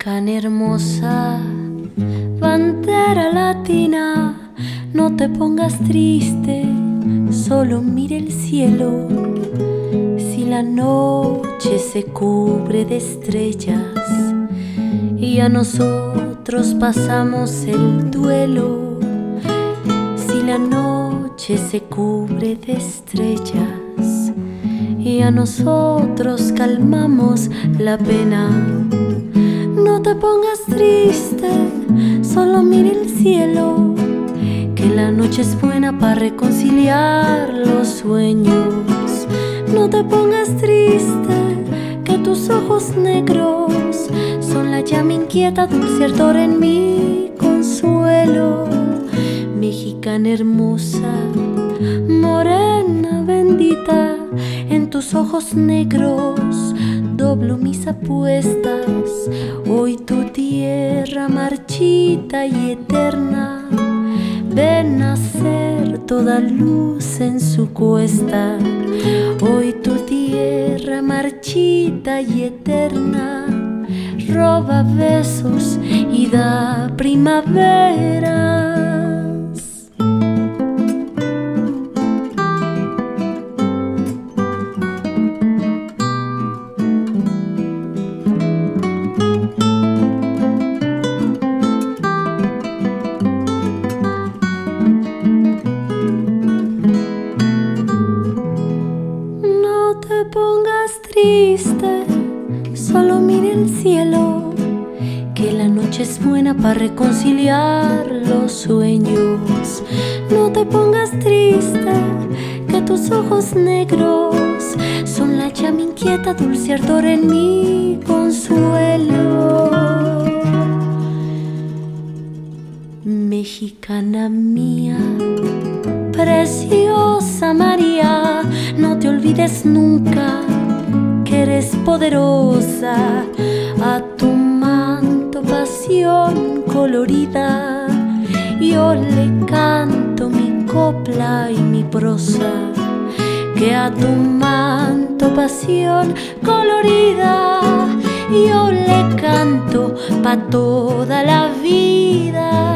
Mexicana hermosa, bandera latina, no te pongas triste, solo mire el cielo. Si la noche se cubre de estrellas y a nosotros pasamos el duelo, si la noche se cubre de estrellas y a nosotros calmamos la pena, no te pongas triste, solo mire el cielo, que la noche es buena para reconciliar los sueños. No te pongas triste, que tus ojos negros son la llama inquieta, dulce ardor en mi consuelo. Mexicana hermosa, morena bendita, en tus ojos negros doblo mis apuestas. Hoy tu tierra marchita y eterna ven a ser toda luz en su cuesta. Hoy tu tierra marchita y eterna roba besos y da primaveras. No te pongas triste, solo mire el cielo, que la noche es buena para reconciliar los sueños. No te pongas triste, que tus ojos negros son la llama inquieta, dulce ardor en mi consuelo. Mexicana mía, preciosa María, no te olvides nunca que eres poderosa. A tu manto pasión colorida yo le canto mi copla y mi prosa, que a tu manto pasión colorida yo le canto pa' toda la vida.